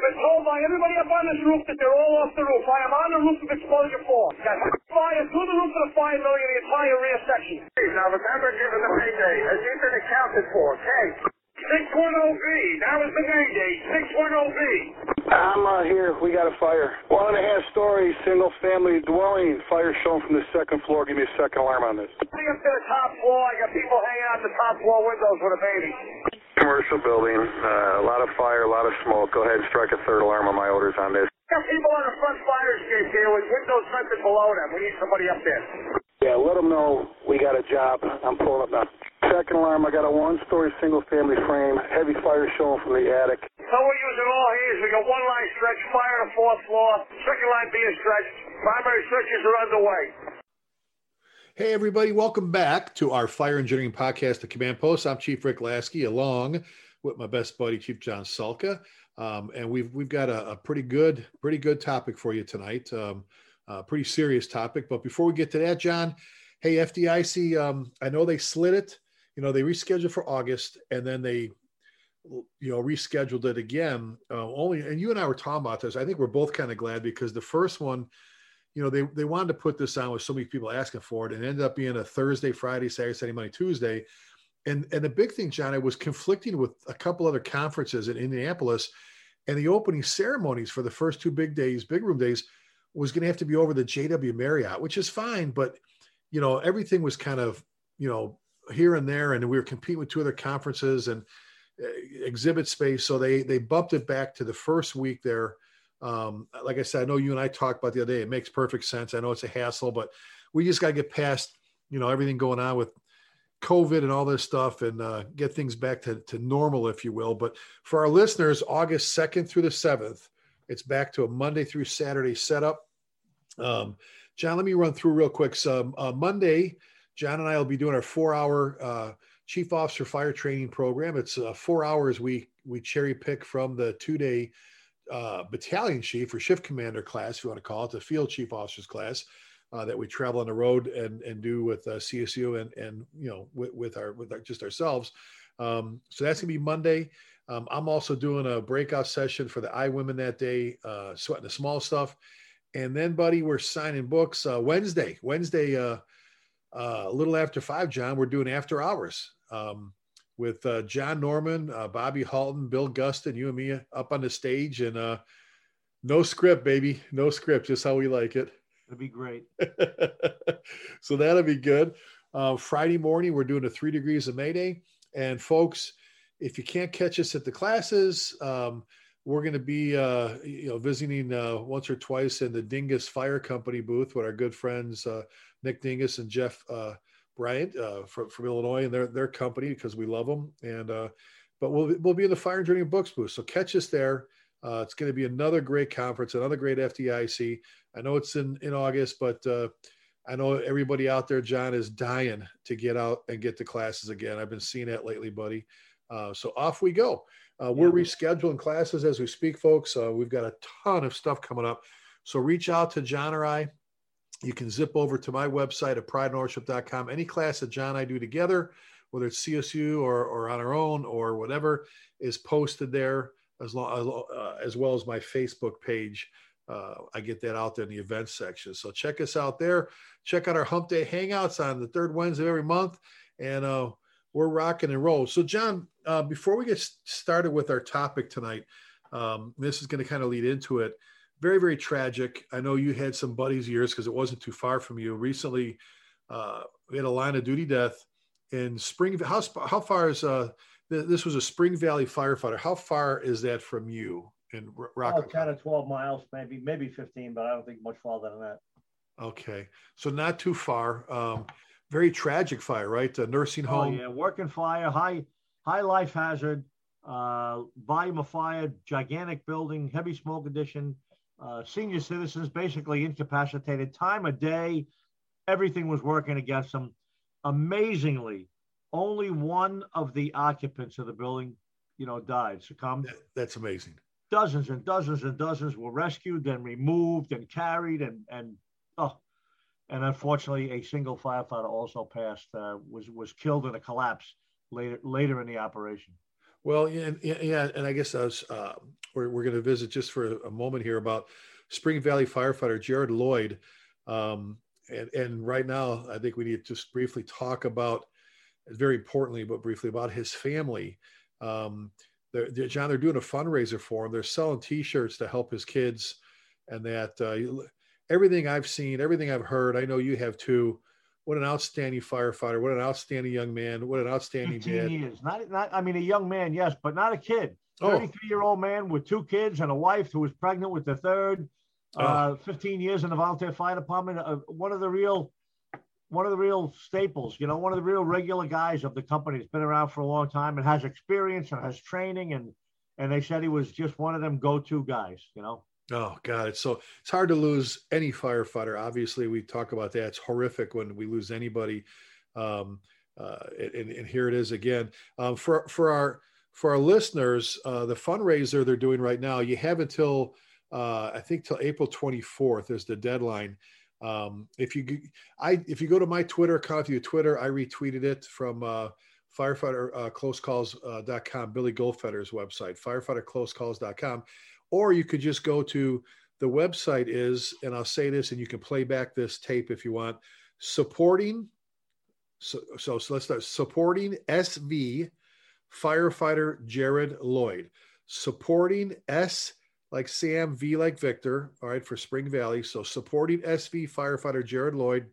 been told by everybody up on this roof that they're all off the roof. I am on the roof of exposure 4. Got fire through the roof of the fire building in the entire rear section. Now remember, given the payday, has he been accounted for? Okay. 610B. That was the Mayday. 610B. I'm here. We got a fire. 1.5-story single-family dwelling. Fire shown from the second floor. Give me a second alarm on this. Up to the top floor. I got people hanging out the top floor windows with a baby. Commercial building. A lot of fire, a lot of smoke. Go ahead and strike a third alarm on my orders on this. Got people on the front fire escape here with windows vented below them. We need somebody up there. Yeah, let them know we got a job. I'm pulling up now. Second alarm, I got a 1-story single-family frame. Heavy fire showing from the attic. So we're using all hands. We got one line stretch, fire on the 4th floor. Second line being stretched. Primary searches are underway. Hey, everybody. Welcome back to our Fire Engineering Podcast, The Command Post. I'm Chief Rick Lasky, along with my best buddy, Chief John Sulka. And we've got a pretty good topic for you tonight. Pretty serious topic. But before we get to that, John, hey, FDIC, I know they slid it. You know, they rescheduled for August, and then they, rescheduled it again. And you and I were talking about this. I think we're both kind of glad because the first one, they wanted to put this on with so many people asking for it, and it ended up being a Thursday, Friday, Saturday, Sunday, Monday, Tuesday. And the big thing, John, I was conflicting with a couple other conferences in Indianapolis, and the opening ceremonies for the first 2 big room days was going to have to be over the JW Marriott, which is fine. But, everything was kind of, here and there, and we were competing with 2 other conferences and exhibit space. So they bumped it back to the first week there. Like I said, I know you and I talked about the other day. It makes perfect sense. I know it's a hassle, but we just got to get past, everything going on with COVID and all this stuff and get things back to normal, if you will. But for our listeners, August 2nd through the 7th, it's back to a Monday through Saturday setup. John, let me run through real quick. So Monday, John and I will be doing our 4-hour Chief Officer Fire Training Program. It's 4 hours we cherry pick from the 2-day battalion chief or shift commander class, if you want to call it, the field chief officers class that we travel on the road and do with CSU and with just ourselves. So that's gonna be Monday. I'm also doing a breakout session for the I Women that day, sweating the small stuff. And then, buddy, we're signing books Wednesday, a little after 5, John, we're doing after hours with John Norman, Bobby Halton, Bill Gustin, you and me up on the stage, and no script, baby, no script, just how we like it. That'd be great. So that'll be good. Friday morning, we're doing a 3 Degrees of Mayday. And folks, if you can't catch us at the classes, we're going to be, visiting once or twice in the Dingus Fire Company booth with our good friends, Nick Dingus and Jeff Bryant from Illinois and their company, because we love them. And but we'll be in the Fire Engineering Books booth. So catch us there. It's going to be another great conference, another great FDIC. I know it's in August, but I know everybody out there, John, is dying to get out and get to classes again. I've been seeing that lately, buddy. So off we go. We're rescheduling classes as we speak, folks. We've got a ton of stuff coming up. So reach out to John or I. You can zip over to my website at prideandownership.com. Any class that John and I do together, whether it's CSU or on our own or whatever, is posted there, as well as my Facebook page. I get that out there in the events section. So check us out there. Check out our Hump Day Hangouts on the 3rd Wednesday of every month. And we're rocking and roll. So, John, before we get started with our topic tonight, this is going to kind of lead into it. Very, very tragic. I know you had some buddies of yours because it wasn't too far from you. Recently, we had a line of duty death in Spring. How far is this was a Spring Valley firefighter. How far is that from you in Rockland? 10 or 12 miles, maybe 15, but I don't think much farther than that. Okay. So not too far. Very tragic fire, right? A nursing home. Oh, yeah. Working fire, high life hazard, volume of fire, gigantic building, heavy smoke condition, senior citizens basically incapacitated, time of day, everything was working against them. Amazingly, only one of the occupants of the building, died, succumbed. That's amazing. Dozens and dozens and dozens were rescued and removed and carried and unfortunately, a single firefighter also passed, was killed in a collapse later in the operation. Well, yeah, and I guess we're going to visit just for a moment here about Spring Valley firefighter Jared Lloyd, and right now I think we need to just briefly talk about, very importantly, but briefly about his family. John, they're doing a fundraiser for him. They're selling T-shirts to help his kids, and that everything I've seen, everything I've heard, I know you have too. What an outstanding firefighter! What an outstanding young man! What an outstanding 18 dad! years. Not. I mean, a young man, yes, but not a kid. 33-year-old man with 2 kids and a wife who was pregnant with the third. 15 years in the volunteer fire department. One of the real staples. You know, one of the real regular guys of the company. Has been around for a long time and has experience and has training. And they said he was just one of them go-to guys. You know. Oh God, it's hard to lose any firefighter. Obviously, we talk about that. It's horrific when we lose anybody. And here it is again. For our listeners, the fundraiser they're doing right now, you have until I think till April 24th is the deadline. If you go to my Twitter account, if you Twitter, I retweeted it from firefighterclosecalls.com, Billy Goldfeder's website, firefighterclosecalls.com. Or you could just go to the website is, and I'll say this, and you can play back this tape if you want, supporting SV firefighter Jared Lloyd. Supporting S like Sam, V like Victor, all right, for Spring Valley. So supporting SV firefighter Jared Lloyd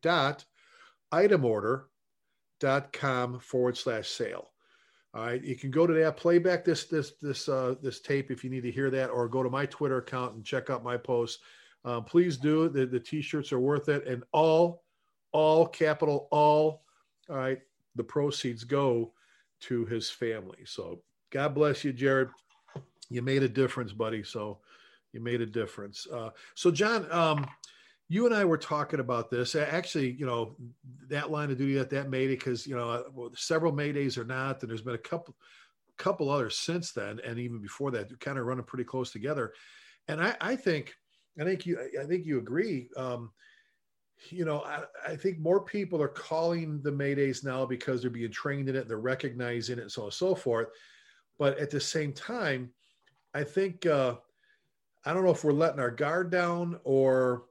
itemorder.com/sale. All right, you can go to that, play back this tape if you need to hear that, or go to my Twitter account and check out my posts. Please do. The T-shirts are worth it, and all capital all. All right, the proceeds go to his family. So God bless you, Jared. You made a difference, buddy. So you made a difference. So John, you and I were talking about this. Actually, you know, that line of duty, that Mayday, because, you know, several Maydays or not, and there's been a couple others since then, and even before that, kind of running pretty close together. And I think you agree. You know, I think more people are calling the Maydays now because they're being trained in it, they're recognizing it, and so on and so forth. But at the same time, I think I don't know if we're letting our guard down or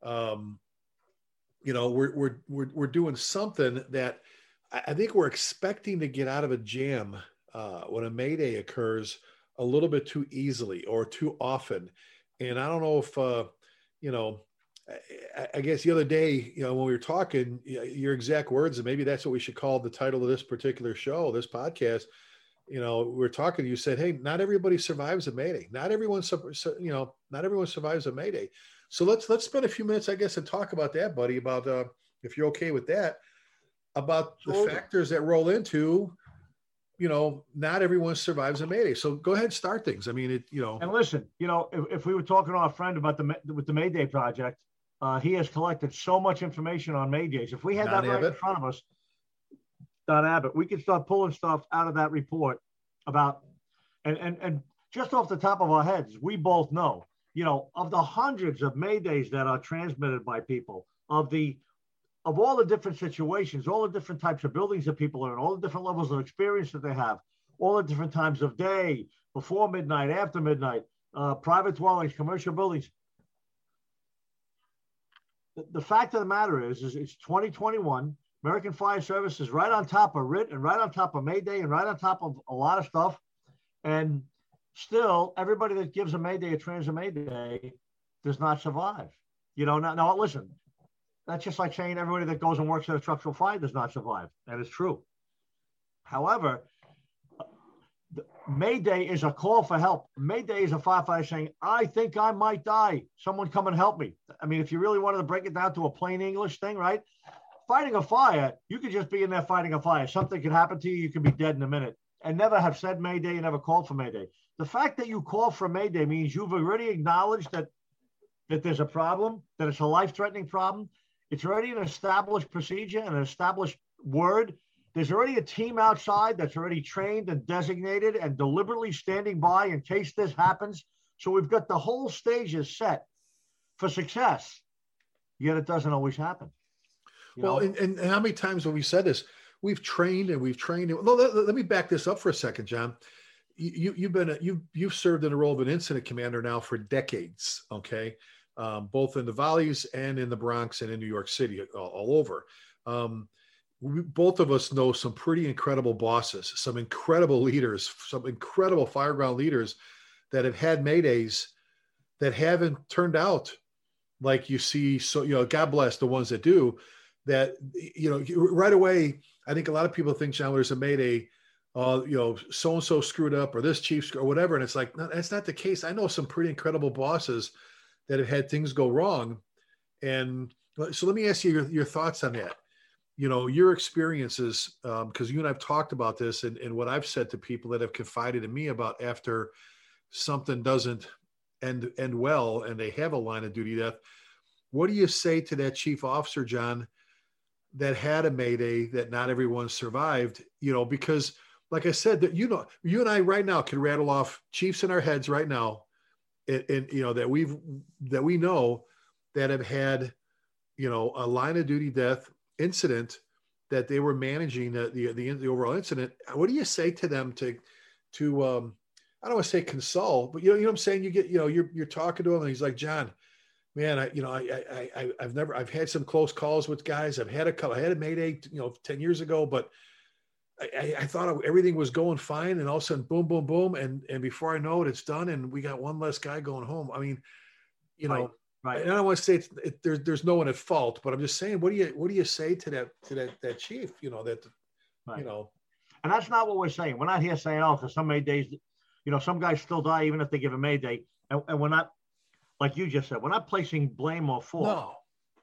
you know, we're doing something that I think we're expecting to get out of a jam when a Mayday occurs a little bit too easily or too often. And I don't know if, you know, I guess the other day, you know, when we were talking, your exact words, and maybe that's what we should call the title of this particular show, this podcast. You know, we were talking, you said, hey, not everybody survives a Mayday. Not everyone survives a Mayday. So let's spend a few minutes, I guess, and talk about that, buddy, about if you're okay with that, about the factors that roll into, you know, not everyone survives a Mayday. So go ahead and start things. I mean, you know. And listen, you know, if we were talking to our friend about with the Mayday Project, he has collected so much information on Maydays. If we had that right in front of us, Don Abbott, we could start pulling stuff out of that report about, and just off the top of our heads, we both know, you know, of the hundreds of Maydays that are transmitted by people, of all the different situations, all the different types of buildings that people are in, all the different levels of experience that they have, all the different times of day, before midnight, after midnight, private dwellings, commercial buildings. The fact of the matter is it's 2021. American Fire Service is right on top of RIT and right on top of Mayday and right on top of a lot of stuff. And still, everybody that gives a Mayday, a transit Mayday, does not survive. You know, now listen, that's just like saying everybody that goes and works at a structural fire does not survive. That is true. However, Mayday is a call for help. Mayday is a firefighter saying, I think I might die. Someone come and help me. I mean, if you really wanted to break it down to a plain English thing, right? Fighting a fire, you could just be in there fighting a fire. Something could happen to you. You could be dead in a minute and never have said Mayday and never called for Mayday. The fact that you call for Mayday means you've already acknowledged that there's a problem, that it's a life-threatening problem. It's already an established procedure and an established word. There's already a team outside that's already trained and designated and deliberately standing by in case this happens. So we've got the whole stages set for success, yet it doesn't always happen. Well, and how many times have we said this? We've trained and we've trained. Well, let me back this up for a second, John. you've served in the role of an incident commander now for decades, okay, both in the Valleys and in the Bronx and in New York City, all over. Both of us know some pretty incredible bosses, some incredible leaders, some incredible fireground leaders that have had Maydays that haven't turned out like you see. So, God bless the ones that do that, right away. I think a lot of people think, John, there's a Mayday, so-and-so screwed up or this chief or whatever. And it's like, no, that's not the case. I know some pretty incredible bosses that have had things go wrong. And so let me ask you your thoughts on that. Your experiences, because you and I've talked about this and what I've said to people that have confided in me about after something doesn't end well and they have a line of duty death. What do you say to that chief officer, John, that had a Mayday that not everyone survived? Because like I said, that you and I right now can rattle off chiefs in our heads right now, and that we know that have had a line of duty death incident that they were managing the overall incident. What do you say to them to I don't want to say console, but you know what I'm saying? You get, you're talking to him and he's like, John, man, I've had some close calls with guys. I had a Mayday, 10 years ago, but I thought everything was going fine. And all of a sudden, boom, boom, boom. And before I know it, it's done. And we got one less guy going home. I mean, Right. And I don't want to say there's no one at fault, but I'm just saying, what do you say to that chief? Right. And that's not what we're saying. We're not here saying, because some Maydays, some guys still die even if they give a Mayday, and we're not, like you just said, we're not placing blame or fault. No.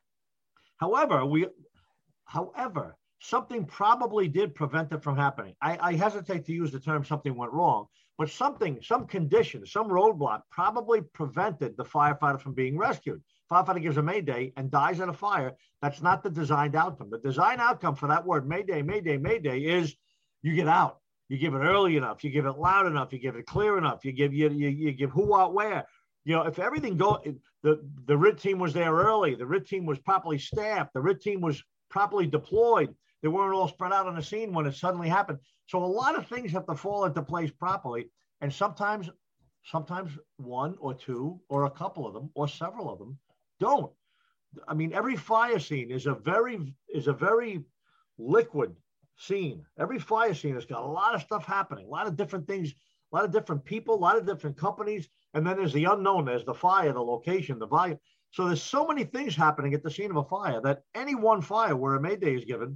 However, something probably did prevent it from happening. I hesitate to use the term something went wrong, but some condition, some roadblock probably prevented the firefighter from being rescued. Firefighter gives a Mayday and dies in a fire. That's not the designed outcome. The design outcome for that word Mayday, Mayday, Mayday is you get out. You give it early enough. You give it loud enough. You give it clear enough. You give who, what, where. If everything the RIT team was there early. The RIT team was properly staffed. The RIT team was properly deployed. They weren't all spread out on the scene when it suddenly happened. So a lot of things have to fall into place properly. And sometimes one or two or a couple of them or several of them don't. I mean, every fire scene is a very liquid scene. Every fire scene has got a lot of stuff happening, a lot of different things, a lot of different people, a lot of different companies. And then there's the unknown, there's the fire, the location, the volume. So there's so many things happening at the scene of a fire that any one fire where a Mayday is given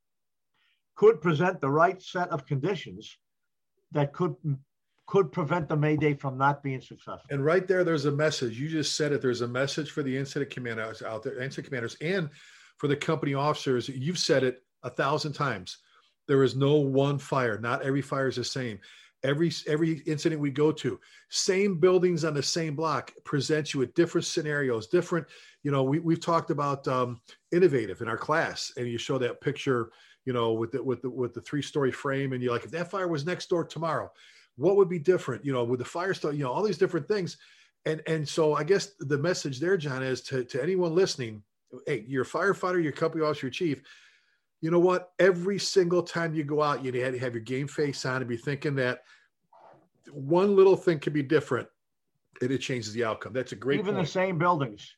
could present the right set of conditions that could prevent the Mayday from not being successful. And right there's a message. You just said it. There's a message for the incident commanders out there, incident commanders, and for the company officers. You've said it 1,000 times. There is no one fire. Not every fire is the same. Every incident we go to, same buildings on the same block, presents you with different scenarios, different, we've talked about innovative in our class, and you show that picture, with the 3-story frame, and you're like, if that fire was next door tomorrow, what would be different, with the fire stuff, all these different things. And so I guess the message there, John, is to anyone listening, hey, you're a firefighter, your company officer, your chief, you know what? Every single time you go out, you had to have your game face on and be thinking that one little thing could be different, and it changes the outcome. That's a great Even point. The same buildings,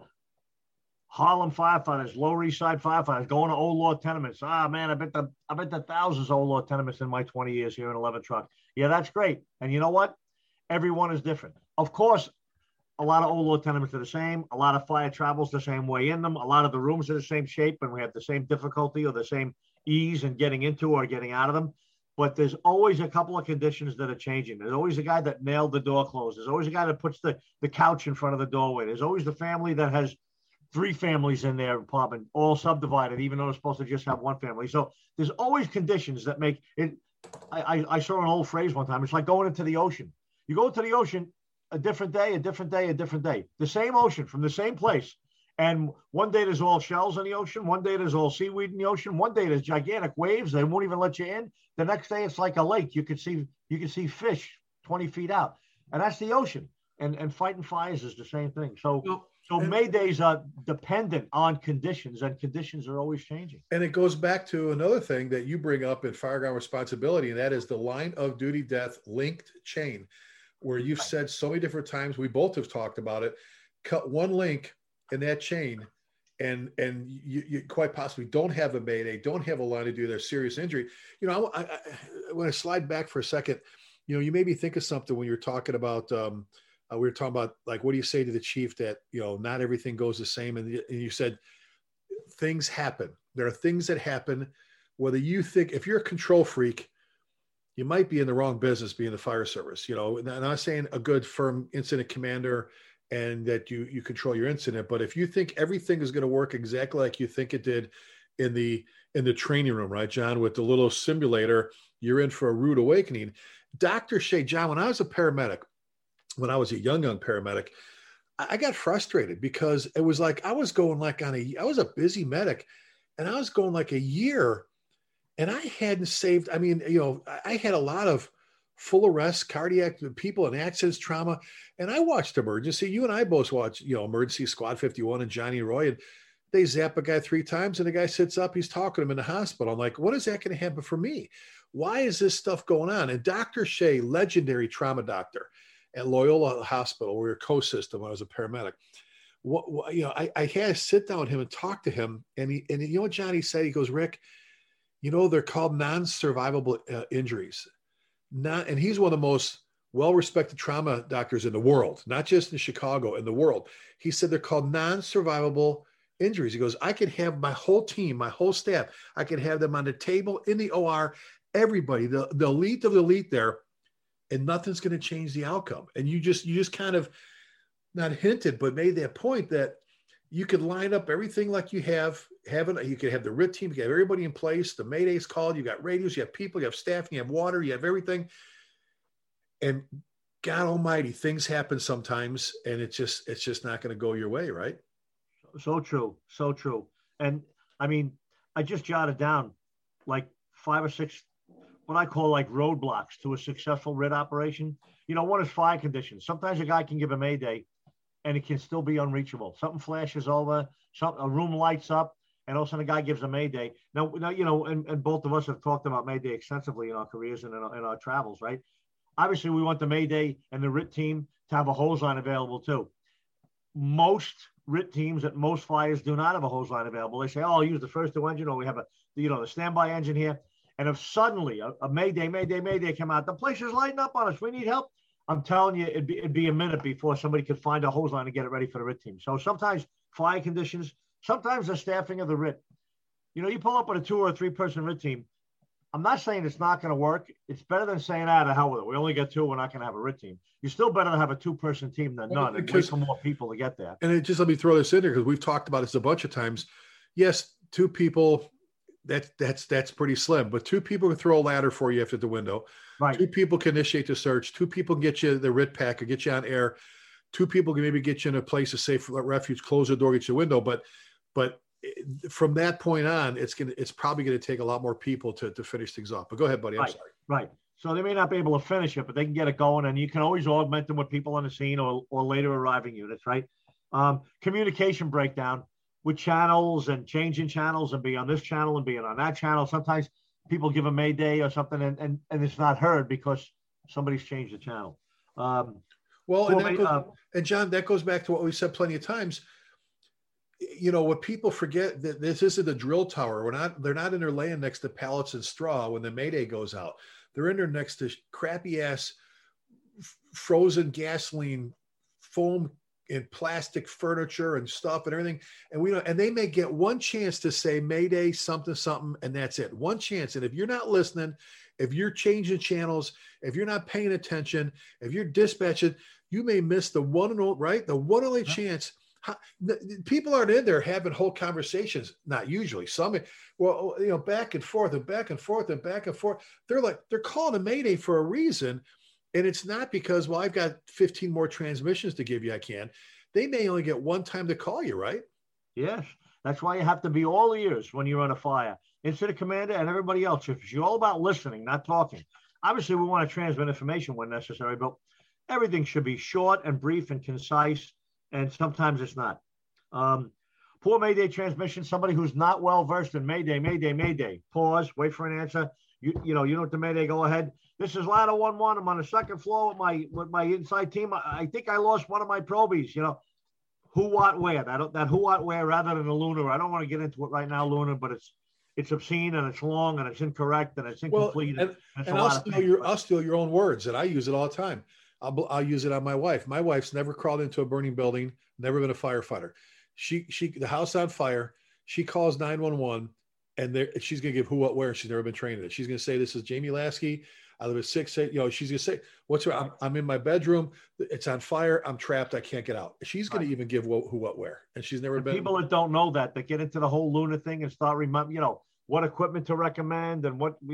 Harlem firefighters, Lower East Side firefighters, going to old law tenements. Man, I bet the thousands of old law tenements in my 20 years here in 11 truck. Yeah, that's great. And you know what? Everyone is different. Of course, a lot of old law tenements are the same. A lot of fire travels the same way in them. A lot of the rooms are the same shape, and we have the same difficulty or the same ease in getting into or getting out of them. But there's always a couple of conditions that are changing. There's always a guy that nailed the door closed. There's always a guy that puts the couch in front of the doorway. There's always the family that has 3 families in their apartment, all subdivided, even though they're supposed to just have one family. So there's always conditions that make it. I saw an old phrase one time. It's like going into the ocean. You go to the ocean, a different day, a different day, a different day. The same ocean from the same place. And one day there's all shells in the ocean. One day there's all seaweed in the ocean. One day there's gigantic waves. They won't even let you in. The next day it's like a lake. You can see fish 20 feet out. And that's the ocean. And fighting fires is the same thing. So So Maydays are dependent on conditions, and conditions are always changing. And it goes back to another thing that you bring up in fireground responsibility, and that is the line of duty death linked chain, where you've said so many different times, we both have talked about it, cut one link in that chain, and you quite possibly don't have a Mayday, don't have a line of duty, there's serious injury. You know, I want to slide back for a second. You know, you made me think of something when you're talking about, we were talking about, like, what do you say to the chief that, you know, not everything goes the same. And you said things happen. There are things that happen, whether you think, if you're a control freak, you might be in the wrong business being the fire service. You know, and I'm not saying a good firm incident commander and that you control your incident, but if you think everything is going to work exactly like you think it did in the training room, right, John, with the little simulator, you're in for a rude awakening. Dr. Shea, John, when I was a paramedic, when I was a young paramedic, I got frustrated because it was like, I was going like I was a busy medic, and I was going like a year, and I hadn't saved. I mean, you know, I had a lot of full arrests, cardiac people in accidents, trauma. And I watched emergency. You and I both watched, you know, Emergency Squad 51 and Johnny Roy, and they zap a guy 3 times and the guy sits up, he's talking to him in the hospital. I'm like, what is that going to happen for me? Why is this stuff going on? And Dr. Shea, legendary trauma doctor at Loyola Hospital, we were co-system when I was a paramedic. What you know, I had to sit down with him and talk to him. And you know what Johnny said? He goes, Rick, you know, they're called non-survivable injuries. And he's one of the most well-respected trauma doctors in the world, not just in Chicago, in the world. He said they're called non-survivable injuries. He goes, I could have my whole team, my whole staff, I could have them on the table, in the OR, everybody, the elite of the elite there, and nothing's going to change the outcome. And you just kind of not hinted, but made that point that you could line up everything like you you could have the RIT team, you could have everybody in place, the Mayday's called, you got radios, you have people, you have staff, you have water, you have everything. And God almighty, things happen sometimes, and it's just not going to go your way, right? So true. So true. And I mean, I just jotted down like 5 or 6, what I call like roadblocks to a successful RIT operation. You know, one is fire conditions. Sometimes a guy can give a Mayday and it can still be unreachable. Something flashes over, a room lights up, and all of a sudden a guy gives a Mayday. Now you know, and both of us have talked about Mayday extensively in our careers and in our travels, right? Obviously, we want the Mayday and the RIT team to have a hose line available too. Most RIT teams at most fires do not have a hose line available. They say, oh, I'll use the first 2 engine, or we have the standby engine here. And if suddenly a Mayday come out, the place is lighting up on us, we need help. I'm telling you, it'd be a minute before somebody could find a hose line and get it ready for the RIT team. So sometimes fire conditions, sometimes the staffing of the RIT. You know, you pull up with a 2 or a 3 person RIT team. I'm not saying it's not going to work. It's better than saying, the hell with it. We only get 2. We're not going to have a RIT team. You're still better to have a 2-person team than none. And wait for more people to get there. And just let me throw this in there, because we've talked about this a bunch of times. Yes, 2 people, that's pretty slim. But 2 people can throw a ladder for you after the window. Right. 2 people can initiate the search. 2 people can get you the RIT pack or get you on air. 2 people can maybe get you in a place of safe refuge, close the door, get you a window. But from that point on, it's probably going to take a lot more people to finish things off. But go ahead, buddy. I'm sorry. Right. So they may not be able to finish it, but they can get it going, and you can always augment them with people on the scene or later arriving units, right? Communication breakdown with channels and changing channels and being on this channel and being on that channel. Sometimes people give a Mayday or something and it's not heard because somebody's changed the channel. And John, that goes back to what we said plenty of times. You know, what people forget, that this isn't a drill tower. They're not in there laying next to pallets and straw when the Mayday goes out. They're in there next to crappy ass frozen gasoline, foam and plastic furniture and stuff and everything. And they may get one chance to say Mayday, something, something, and that's it. One chance. And if you're not listening, if you're changing channels, if you're not paying attention, if you're dispatching, you may miss the one and only, right? The one only chance. People aren't in there having whole conversations. Not usually. Some, well, you know, back and forth and back and forth and back and forth. They're calling a Mayday for a reason. And it's not because, well, I've got 15 more transmissions to give you. I can. They may only get one time to call you, right? Yes. That's why you have to be all ears when you're on a fire. Incident commander and everybody else. If you're all about listening, not talking. Obviously, we want to transmit information when necessary, but everything should be short and brief and concise and sometimes it's not. Poor Mayday transmission, somebody who's not well versed in Mayday, Mayday, Mayday. Pause, wait for an answer. You know what the Mayday, go ahead. This is ladder 1-1. I'm on the second floor with my inside team. I think I lost one of my probies, Who, what, where. That who, what, where rather than a Lunar. I don't want to get into it right now, Lunar, but it's obscene and it's long and it's incorrect and it's incomplete. Well, and I'll steal your own words, and I use it all the time. I'll use it on my wife. My wife's never crawled into a burning building, never been a firefighter. The house on fire, she calls 911 and she's going to give who, what, where. She's never been trained in it. She's going to say, this is Jamie Lasky. I live at 6-8. She's going to say, what's wrong? I'm in my bedroom. It's on fire. I'm trapped. I can't get out. She's going to even give who, what, where. And she's never been. People that don't know that get into the whole Lunar thing and start remembering, what equipment to recommend and what,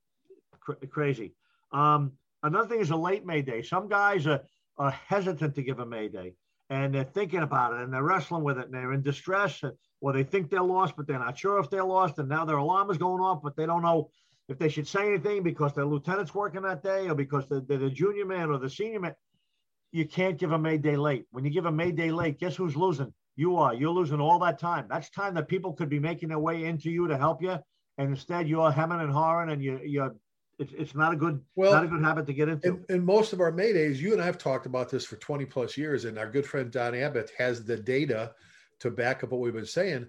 crazy. Another thing is a late Mayday. Some guys are hesitant to give a Mayday. And they're thinking about it and they're wrestling with it and they're in distress, or they think they're lost, but they're not sure if they're lost. And now their alarm is going off, but they don't know if they should say anything because their lieutenant's working that day or because they're the junior man or the senior man. You can't give a Mayday late. When you give a Mayday late, guess who's losing? You are. You're losing all that time. That's time that people could be making their way into you to help you. And instead you're hemming and hawing and it's not a good habit to get into. In most of our Maydays, you and I have talked about this for 20 plus years, and our good friend Don Abbott has the data to back up what we've been saying.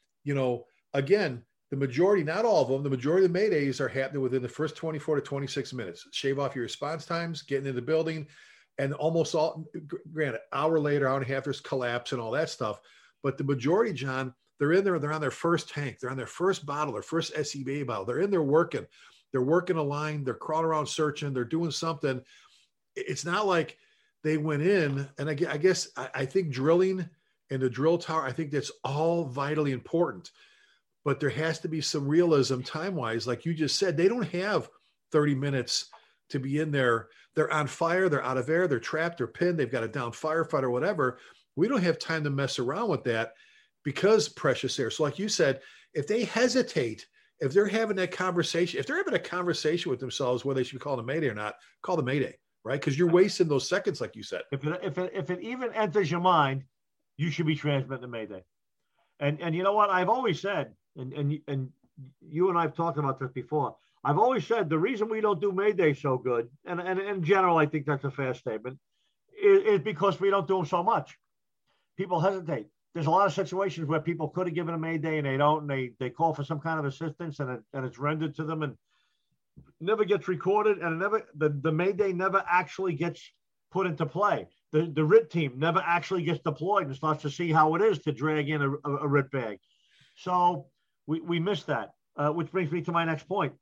Again, the majority, not all of them, the majority of the Maydays are happening within the first 24 to 26 minutes. Shave off your response times, getting in the building, and almost all, granted, hour later, hour and a half, there's collapse and all that stuff. But the majority, John, they're in there, they're on their first tank, they're on their first bottle, their first SCBA bottle, they're in there working. They're working a line. They're crawling around searching. They're doing something. It's not like they went in. And I think drilling and the drill tower, I think that's all vitally important. But there has to be some realism time-wise. Like you just said, they don't have 30 minutes to be in there. They're on fire. They're out of air. They're trapped. They're pinned. They've got a down firefighter or whatever. We don't have time to mess around with that because precious air. So like you said, if they hesitate, if they're having that conversation, if they're having a conversation with themselves, whether they should be called a Mayday or not, call the Mayday, right? Because you're wasting those seconds, like you said. If it even enters your mind, you should be transmitting a Mayday. And you know what? I've always said, and you and I've talked about this before. I've always said the reason we don't do Mayday so good, and in general, I think that's a fair statement, is because we don't do them so much. People hesitate. There's a lot of situations where people could have given a Mayday and they don't, and they call for some kind of assistance and it's rendered to them and never gets recorded, and the Mayday never actually gets put into play. The RIT team never actually gets deployed and starts to see how it is to drag in a RIT bag. So we missed that, which brings me to my next point.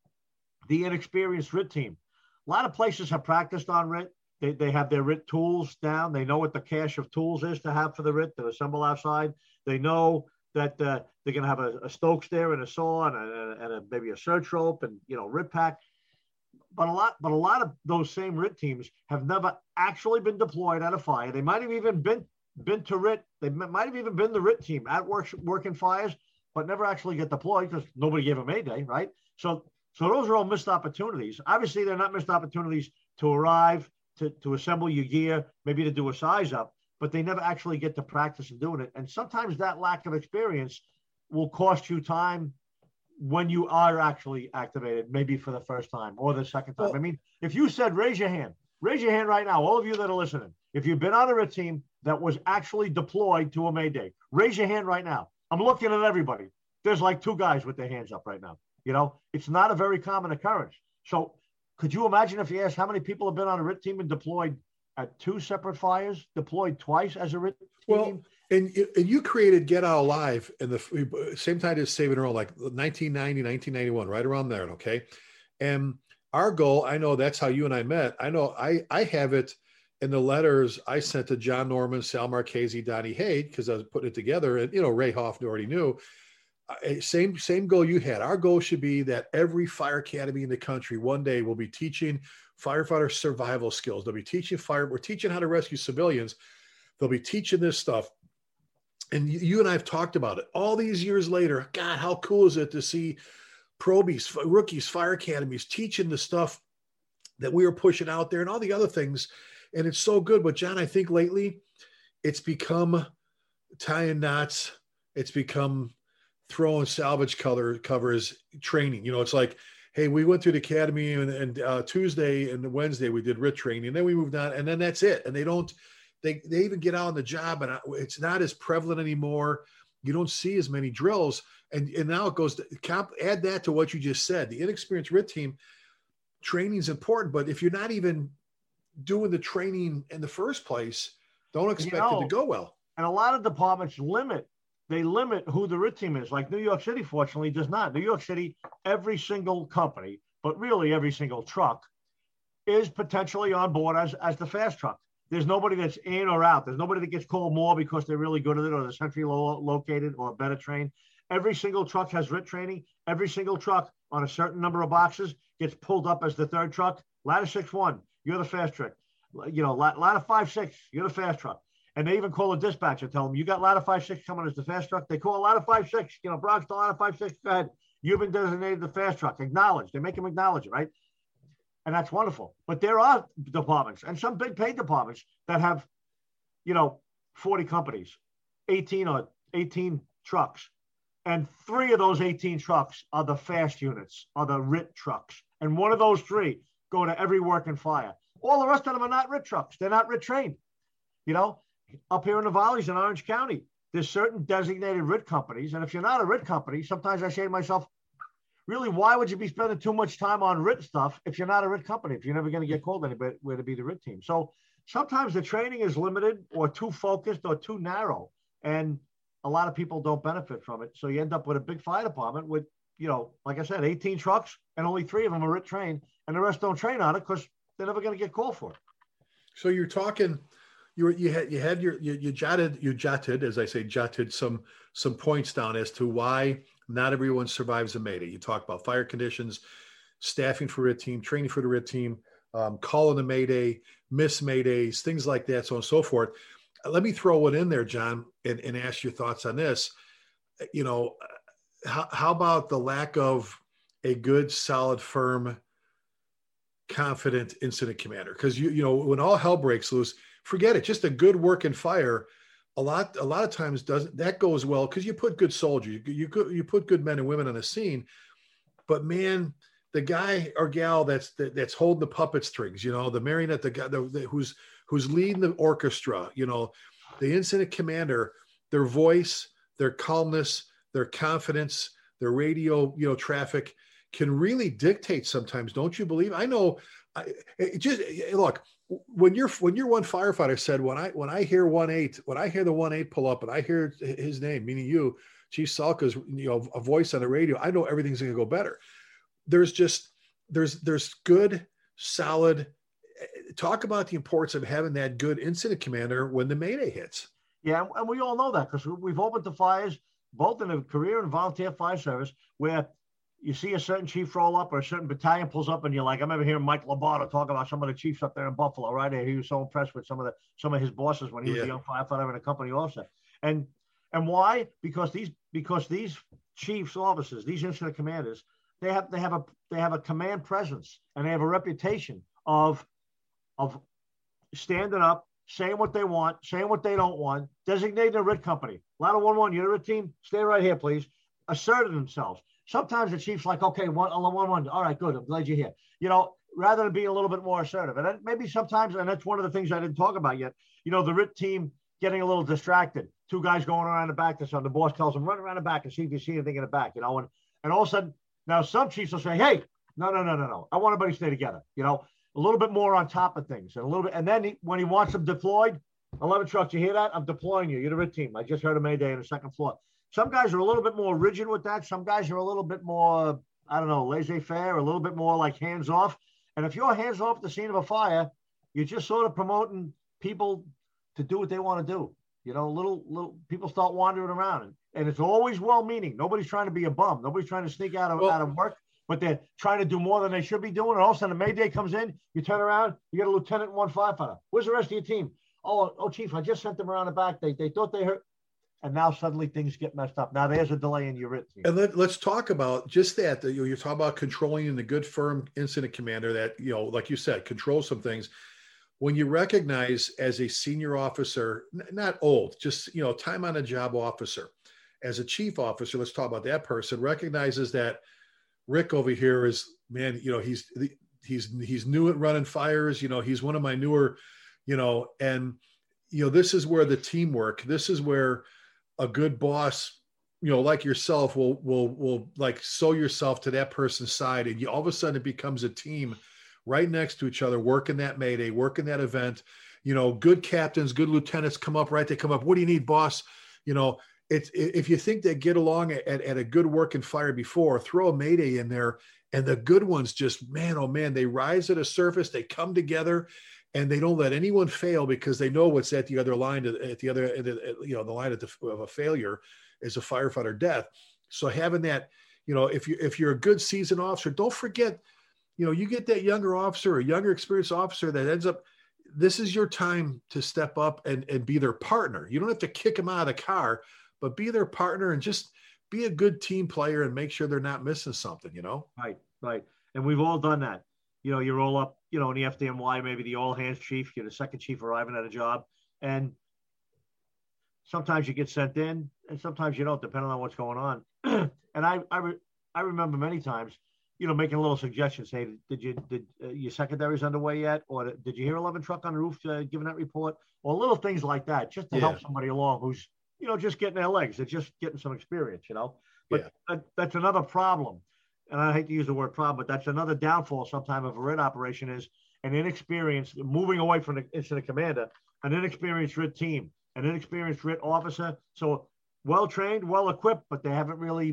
The inexperienced RIT team. A lot of places have practiced on RIT. They have their RIT tools down. They know what the cache of tools is to have for the RIT to assemble outside. They know that they're going to have a Stokes there and a saw and maybe a search rope and RIT pack. But a lot of those same RIT teams have never actually been deployed at a fire. They might have even been to RIT. They might have even been the RIT team at working fires, but never actually get deployed because nobody gave a Mayday, right? So those are all missed opportunities. Obviously, they're not missed opportunities to arrive, to assemble your gear, maybe to do a size up, but they never actually get to practice in doing it. And sometimes that lack of experience will cost you time when you are actually activated, maybe for the first time or the second time. I mean, if you said, raise your hand right now, all of you that are listening, if you've been on a RIT team that was actually deployed to a Mayday, raise your hand right now. I'm looking at everybody. There's like 2 guys with their hands up right now. It's not a very common occurrence. So could you imagine if you asked how many people have been on a RIT team and deployed at 2 separate fires, deployed twice as a RIT team? Well, and you created Get Out Alive in the same time as Saving Earl, like 1990, 1991, right around there, okay? And our goal, I know that's how you and I met. I know I have it in the letters I sent to John Norman, Sal Marchese, Donnie Haid, because I was putting it together, and Ray Hoff already knew. Same goal you had. Our goal should be that every fire academy in the country one day will be teaching firefighter survival skills. They'll be teaching we're teaching how to rescue civilians. They'll be teaching this stuff. And you and I have talked about it all these years later. God, how cool is it to see probies, rookies, fire academies teaching the stuff that we were pushing out there and all the other things. And it's so good. But John, I think lately it's become tying knots. It's become throwing salvage covers training. It's like, hey, we went through the academy and Tuesday and Wednesday we did RIT training, and then we moved on, and then that's it. And they even get out on the job, and it's not as prevalent anymore. You don't see as many drills, and now it goes to add that to what you just said. The inexperienced RIT team training is important, but if you're not even doing the training in the first place, don't expect it to go well. And a lot of departments limit who the RIT team is. Like New York City, fortunately, does not. New York City, every single company, but really every single truck, is potentially on board as the fast truck. There's nobody that's in or out. There's nobody that gets called more because they're really good at it or they're centrally located or better trained. Every single truck has RIT training. Every single truck on a certain number of boxes gets pulled up as the third truck. Ladder 6-1, you're the fast truck. Ladder 5-6, you're the fast truck. And they even call a dispatcher, tell them, you got ladder 5-6 coming as the fast truck. They call ladder 5-6, Bronx to ladder 5-6, go ahead. You've been designated the fast truck. Acknowledge. They make them acknowledge it, right? And that's wonderful. But there are departments and some big paid departments that have, 40 companies, 18 trucks. And 3 of those 18 trucks are the fast units, are the RIT trucks. And one of those 3 go to every work and fire. All the rest of them are not RIT trucks. They're not RIT trained. Up here in the valleys in Orange County, there's certain designated RIT companies. And if you're not a RIT company, sometimes I say to myself, really, why would you be spending too much time on RIT stuff if you're not a RIT company, if you're never going to get called anywhere to be the RIT team? So sometimes the training is limited or too focused or too narrow. And a lot of people don't benefit from it. So you end up with a big fire department with, like I said, 18 trucks and only 3 of them are RIT trained and the rest don't train on it because they're never going to get called for it. So you're talking, you jotted, as I say, some points down as to why not everyone survives a Mayday. You talk about fire conditions, staffing for RIT team, training for the RIT team, calling the Mayday, miss Maydays, things like that, so on and so forth. Let me throw one in there, John, and ask your thoughts on this. How about the lack of a good, solid, firm, confident incident commander? Because when all hell breaks loose, forget it. Just a good working fire, a lot of times that goes well because you put good soldiers, you put good men and women on the scene. But man, the guy or gal that's holding the puppet strings, the marionette, the guy who's leading the orchestra, the incident commander, their voice, their calmness, their confidence, their radio, traffic can really dictate sometimes. Don't you believe? I know. Look, when you're one firefighter said, when I hear the 1-8 pull up and I hear his name, meaning you, Chief Salka's, a voice on the radio, I know everything's going to go better. There's good, solid. Talk about the importance of having that good incident commander when the Mayday hits. Yeah, and we all know that because we've opened the fires, both in a career and volunteer fire service, where you see a certain chief roll up or a certain battalion pulls up and you're like, I remember hearing Mike Lobato talk about some of the chiefs up there in Buffalo, right? He was so impressed with some of his bosses when he was a young firefighter and a company officer. And why? Because these chiefs, officers, these incident commanders, they have a command presence and they have a reputation of standing up, saying what they want, saying what they don't want, designating a RIT company. Ladder 1-1, you're a RIT team, stay right here, please. Asserting themselves. Sometimes the chief's like, okay, 1-1, all right, good, I'm glad you're here. Rather than being a little bit more assertive. And then maybe sometimes, and that's one of the things I didn't talk about yet, the RIT team getting a little distracted. 2 guys going around the back, the boss tells them, run around the back and see if you see anything in the back, and all of a sudden, now some chiefs will say, hey, no, I want everybody to stay together, a little bit more on top of things, and a little bit, and then when he wants them deployed, 11 trucks, you hear that? I'm deploying you. You're the RIT team. I just heard a Mayday on the second floor. Some guys are a little bit more rigid with that. Some guys are a little bit more, laissez-faire, a little bit more like hands-off. And if you're hands-off at the scene of a fire, you're just sort of promoting people to do what they want to do. Little people start wandering around. And it's always well-meaning. Nobody's trying to be a bum. Nobody's trying to sneak out of work, but they're trying to do more than they should be doing. And all of a sudden, the Mayday comes in, you turn around, you got a lieutenant and 1 firefighter. Where's the rest of your team? Oh, Chief, I just sent them around the back. They thought they heard. And now suddenly things get messed up. Now there's a delay in your RIT team. And let's talk about just that. You're talking about controlling the good, firm incident commander that, like you said, controls some things. when you recognize as a senior officer, not old, just, time on a job officer, as a chief officer, let's talk about that person, recognizes that Rick over here is, man, he's new at running fires. He's one of my newer, and, this is where the teamwork, this is where a good boss, like yourself will like sew yourself to that person's side. And all of a sudden it becomes a team right next to each other, working that Mayday, working that event. Good captains, good lieutenants come up, right? They come up, what do you need, boss? If you think they get along at a good working fire before, throw a Mayday in there, and the good ones just, man, oh man, they rise to the surface, they come together, and they don't let anyone fail because they know what's at the other line, at the other, the line of a failure is a firefighter death. So having that, if you're a good seasoned officer, don't forget, you get that younger officer or younger experienced officer that ends up, this is your time to step up and be their partner. You don't have to kick them out of the car, but be their partner and just be a good team player and make sure they're not missing something, Right. And we've all done that. You roll up, in the FDNY, maybe the all hands chief, you're the second chief arriving at a job. And sometimes you get sent in and sometimes you don't, depending on what's going on. And I remember many times, making a little suggestion, say, did your secondaries underway yet? Or did you hear 11 truck on the roof giving that report? Or little things like that, just to help somebody along who's, just getting their legs. They're just getting some experience, But that's another problem. And I hate to use the word problem, but that's another downfall sometimes of a RIT operation is an inexperienced, moving away from the incident commander, an inexperienced RIT team, an inexperienced RIT officer. So well-trained, well-equipped, but they haven't really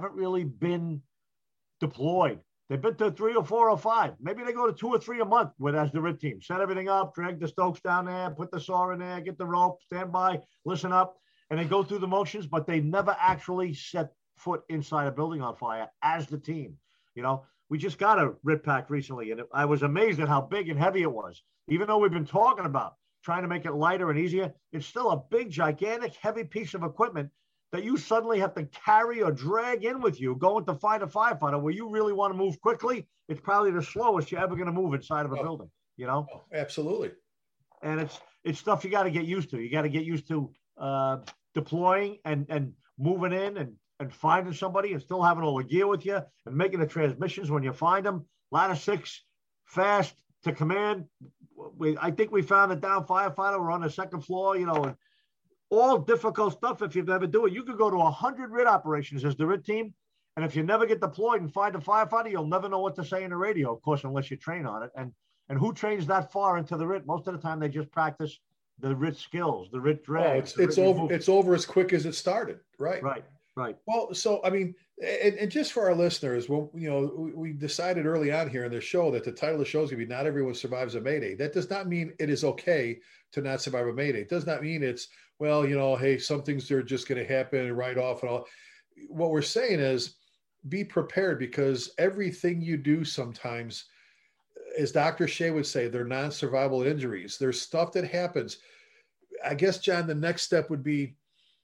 been deployed. They've been to 3 or 4 or 5. Maybe they go to 2 or 3 a month as the RIT team. Set everything up, drag the Stokes down there, put the saw in there, get the rope, stand by, listen up, and they go through the motions, but they never actually set foot inside a building on fire as the team. We just got a RIT pack recently, and I was amazed at how big and heavy it was. Even though we've been talking about trying to make it lighter and easier, it's still a big, gigantic, heavy piece of equipment that you suddenly have to carry or drag in with you going to find a firefighter where you really want to move quickly. It's probably the slowest you're ever going to move inside of a building, Oh, absolutely. And it's stuff you got to get used to. You got to get used to deploying and moving in and finding somebody and still having all the gear with you and making the transmissions when you find them. Ladder 6, fast to command. I think we found a down firefighter. We're on the second floor, and all difficult stuff. If you've ever do it, you could go to 100 RIT operations as the RIT team. And if you never get deployed and find a firefighter, you'll never know what to say in the radio, of course, unless you train on it. And who trains that far into the RIT? Most of the time they just practice the RIT skills, the RIT drag. It's over. It's over as quick as it started. Right. Right. Well, so, I mean, and just for our listeners, well, we decided early on here in the show that the title of the show is going to be Not Everyone Survives a Mayday. That does not mean it is okay to not survive a Mayday. It does not mean it's, well, hey, some things are just going to happen and right off and all. What we're saying is be prepared, because everything you do sometimes, as Dr. Shea would say, they're non-survivable injuries. There's stuff that happens. I guess, John, the next step would be,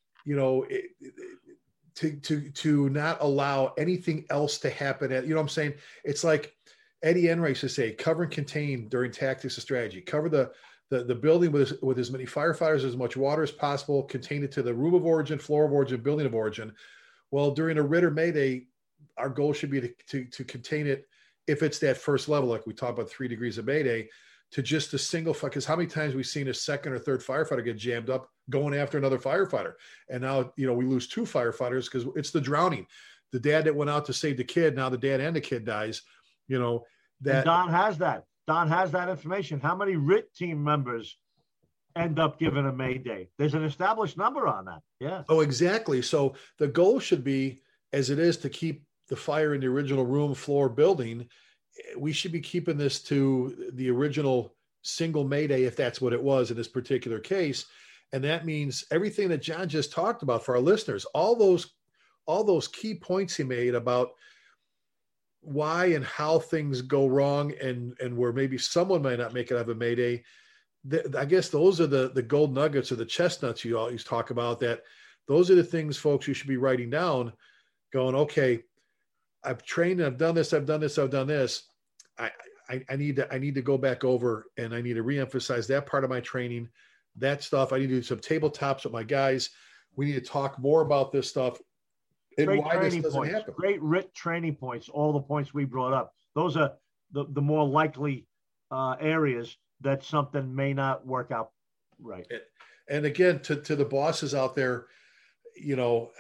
to not allow anything else to happen. What I'm saying? It's like Eddie Enright used to say, cover and contain during tactics and strategy. Cover the building with as many firefighters, as much water as possible, contain it to the room of origin, floor of origin, building of origin. Well, during a RIT or Mayday, our goal should be to contain it, if it's that first level, like we talked about 3 degrees of Mayday, to just a single, because how many times we've seen a second or third firefighter get jammed up going after another firefighter. And now, we lose 2 firefighters because it's the drowning. The dad that went out to save the kid, now the dad and the kid dies, that. And Don has that. Don has that information. How many RIT team members end up giving a Mayday? There's an established number on that. Yeah. Oh, exactly. So the goal should be, as it is, to keep the fire in the original room, floor, building. We should be keeping this to the original single Mayday, if that's what it was in this particular case. And that means everything that John just talked about for our listeners, all those key points he made about why and how things go wrong and where maybe someone might not make it out of a Mayday. I guess those are the gold nuggets or the chestnuts you always talk about. That those are the things, folks, you should be writing down, going, okay, I've trained, I've done this, I've done this, I've done this. I need to go back over and I need to reemphasize that part of my training, that stuff. I need to do some tabletops with my guys. We need to talk more about this stuff and Great why this training doesn't points. happen. Great RIT training points. All the points we brought up. Those are the more likely areas that something may not work out right. And again, to the bosses out there, you know,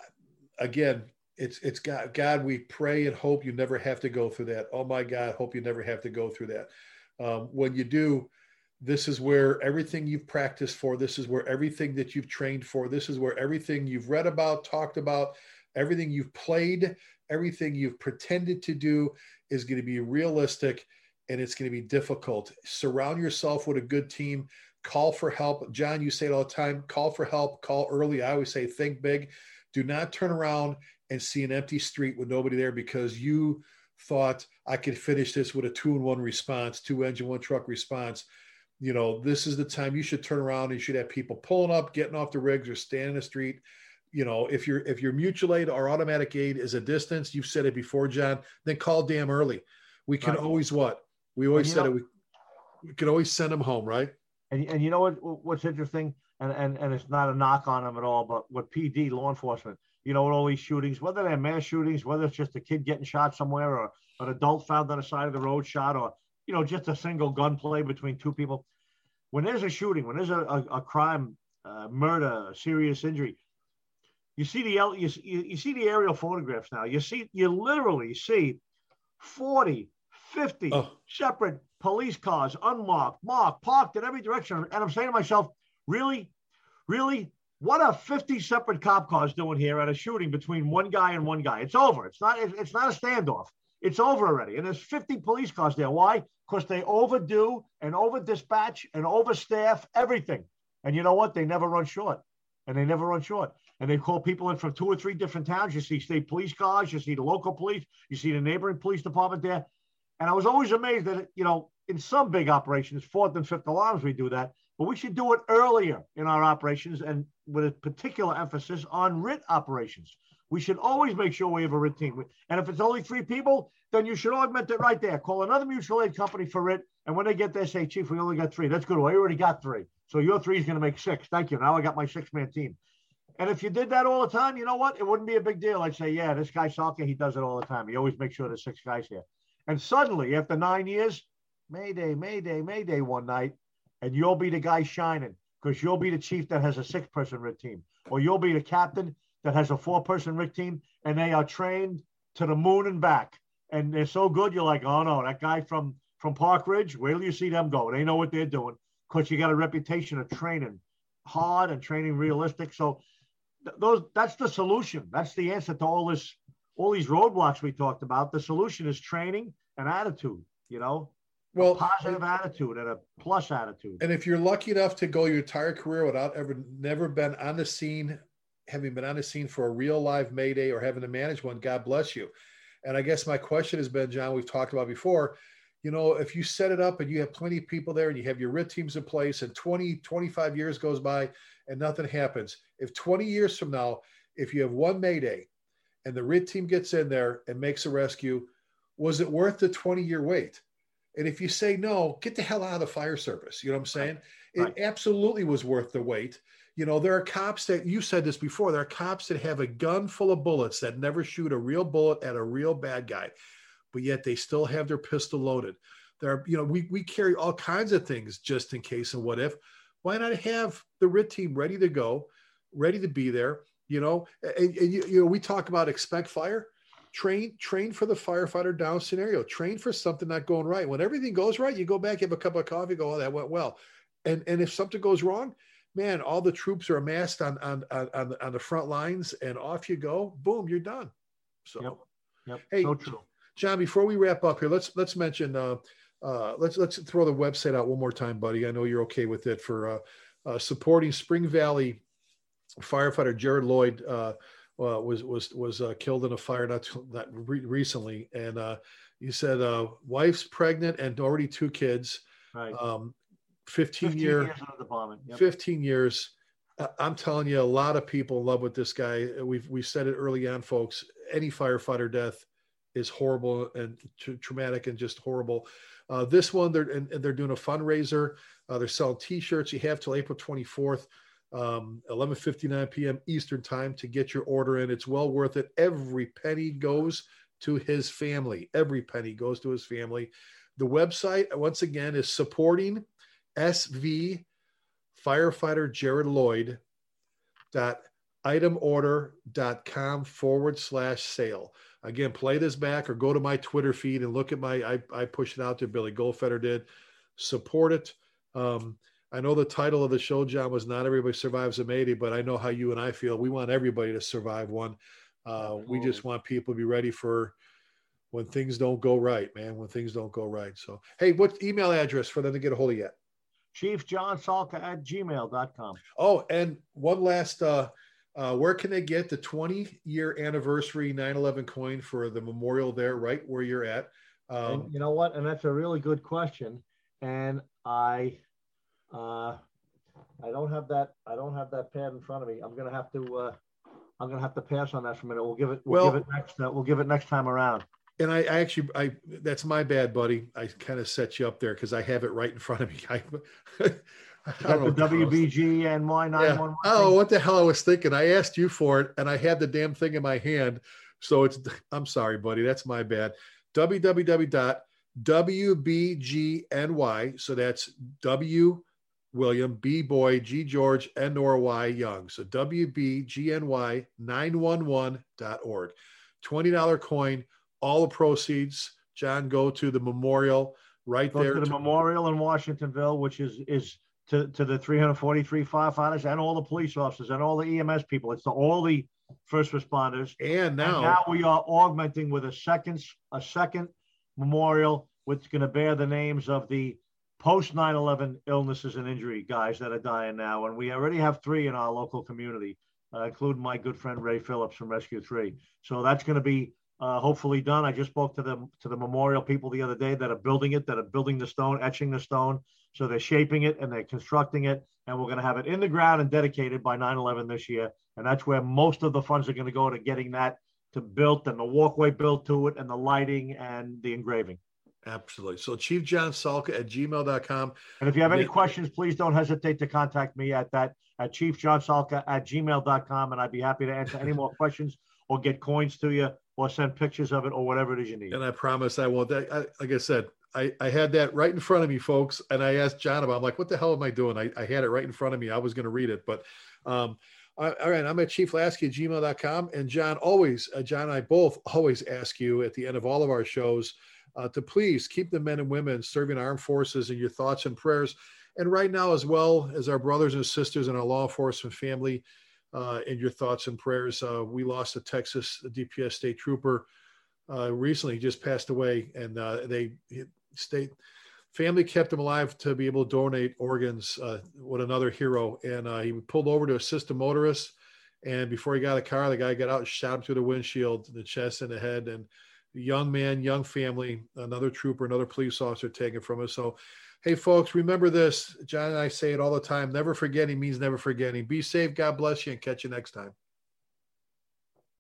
again, it's God, we pray and hope you never have to go through that. Oh my God, hope you never have to go through that. When you do, this is where everything you've practiced for, this is where everything that you've trained for, this is where everything you've read about, talked about, everything you've played, everything you've pretended to do is going to be realistic, and it's going to be difficult. Surround yourself with a good team. Call for help. John, you say it all the time, call for help, call early. I always say, think big. Do not turn around and see an empty street with nobody there because you thought I could finish this with a 2-in-1 response, 2-engine, 1-truck response. You know, this is the time you should turn around and you should have people pulling up, getting off the rigs, or standing in the street. You know, if your mutual aid or automatic aid is a distance, you've said it before, John, then call damn early. We can always what? We always said it. We can always send them home, right? And you know what's interesting, and it's not a knock on them at all, but what PD, law enforcement, you know, with all these shootings, whether they're mass shootings, whether it's just a kid getting shot somewhere or an adult found on the side of the road shot, or, you know, just a single gunplay between two people. When there's a shooting, when there's a crime, murder, a serious injury, you see the aerial photographs now. You literally see 40, 50 separate police cars, unmarked, marked, parked in every direction. And I'm saying to myself, really, what are 50 separate cop cars doing here at a shooting between one guy and one guy? It's over. It's not a standoff. It's over already. And there's 50 police cars there. Why? Because they overdo and over dispatch and overstaff everything. And you know what? They never run short. And they call people in from 2 or 3 different towns. You see state police cars, you see the local police, you see the neighboring police department there. And I was always amazed that, you know, in some big operations, 4th and 5th alarms, we do that, but we should do it earlier in our operations and with a particular emphasis on RIT operations. We should always make sure we have a RIT team. And if it's only 3 people, then you should augment it right there. Call another mutual aid company for RIT. And when they get there, say, Chief, we only got 3. That's good. Well, I already got 3. So your 3 is going to make 6. Thank you. Now I got my 6-man team. And if you did that all the time, you know what? It wouldn't be a big deal. I'd say, yeah, this guy Salka, he does it all the time. He always makes sure there's 6 guys here. And suddenly, after 9 years, Mayday, Mayday, Mayday one night, and you'll be the guy shining because you'll be the chief that has a 6-person RIT team, or you'll be the captain that has a 4-person RIT team, and they are trained to the moon and back. And they're so good, you're like, oh no, that guy from Park Ridge, wait till you see them go. They know what they're doing because you got a reputation of training hard and training realistic. So that's the solution. That's the answer to all these roadblocks we talked about. The solution is training and attitude, you know, a positive attitude and a plus attitude. And if you're lucky enough to go your entire career without never been on the scene, having been on the scene for a real live Mayday or having to manage one, God bless you. And I guess my question has been, John, we've talked about before, you know, if you set it up and you have plenty of people there and you have your RIT teams in place and 20, 25 years goes by and nothing happens. If 20 years from now, if you have one Mayday and the RIT team gets in there and makes a rescue, was it worth the 20-year wait? And if you say no, get the hell out of the fire service. You know what I'm saying? Right. It absolutely was worth the wait. You know, there are cops that, you said this before, there are cops that have a gun full of bullets that never shoot a real bullet at a real bad guy, but yet they still have their pistol loaded. There are, you know, we carry all kinds of things just in case and what if. Why not have the RIT team ready to go, ready to be there? You know, and you know, we talk about expect fire. Train for the firefighter down scenario. Train for something not going right. When everything goes right, you go back, have a cup of coffee, go, oh, that went well. And if something goes wrong, man, all the troops are amassed on the front lines, and off you go. Boom, you're done. So, yep. Hey, so true. John, before we wrap up here, let's mention. Let's throw the website out one more time, buddy. I know you're okay with it for supporting Spring Valley firefighter Jared Lloyd. Was killed in a fire not recently, and you said wife's pregnant and already 2 kids. Right. 15 years out of the bombing. Yep. 15 years. I'm telling you, a lot of people in love with this guy. We said it early on, folks. Any firefighter death is horrible and traumatic and just horrible. This one, they're doing a fundraiser. They're selling T-shirts. You have till April 24th, 11:59 p.m. Eastern time to get your order in. It's well worth it. Every penny goes to his family. Every penny goes to his family. The website, once again, is supporting SV firefighter Jared Lloyd itemorder.com/sale. Again, play this back or go to my Twitter feed and look at I pushed it out there. Billy Goldfeder did. Support it. I know the title of the show, John, was Not Everybody Survives a Mayday, but I know how you and I feel. We want everybody to survive one. We just want people to be ready for when things don't go right, man, when things don't go right. So, hey, what email address for them to get a hold of you at? ChiefJohnSalka@gmail.com. Oh, and one last, where can they get the 20-year anniversary 9/11 coin for the memorial there, right where you're at? And you know what? And that's a really good question. And I don't have that pad in front of me. I'm gonna have to pass on that for a minute. We'll give it next time around. And I actually that's my bad, buddy. I kind of set you up there because I have it right in front of me. I don't know the WBG and my 911. Oh, what the hell I was thinking. I asked you for it and I had the damn thing in my hand. So I'm sorry, buddy. That's my bad. www.wbgny. So that's W William, B Boy, G George, N Nora Y Young. So WBGNY911.org. $20 coin. All the proceeds, John, go to the memorial right there. To the memorial in Washingtonville, which is to the 343 firefighters and all the police officers and all the EMS people. It's to all the first responders. And now we are augmenting with a second memorial, which is going to bear the names of the post 9/11 illnesses and injury guys that are dying now. And we already have 3 in our local community, including my good friend Ray Phillips from Rescue 3. So that's going to be hopefully done. I just spoke to the memorial people the other day that are building the stone, etching the stone. So they're shaping it and they're constructing it. And we're going to have it in the ground and dedicated by 9/11 this year. And that's where most of the funds are going to go to getting that to built and the walkway built to it and the lighting and the engraving. Absolutely. So ChiefJohnSalka@gmail.com. And if you have any questions, please don't hesitate to contact me at ChiefJohnSalka@gmail.com. And I'd be happy to answer any more questions or get coins to you or send pictures of it or whatever it is you need. And I promise I won't. Like I said, I had that right in front of me, folks. And I asked John about, I'm like, what the hell am I doing? I had it right in front of me. I was going to read it. But all right, I'm at chieflasky@gmail.com. And John and I both always ask you at the end of all of our shows to please keep the men and women serving armed forces in your thoughts and prayers. And right now, as well as our brothers and sisters in our law enforcement family, in your thoughts and prayers. We lost a Texas DPS state trooper recently, just passed away, and family kept him alive to be able to donate organs. What another hero. And he pulled over to assist a motorist, and before he got a car, the guy got out and shot him through the windshield, the chest and the head. And young man, young family, another trooper, another police officer taken from us. So, hey, folks, remember this. John and I say it all the time. Never forgetting means never forgetting. Be safe. God bless you, and catch you next time.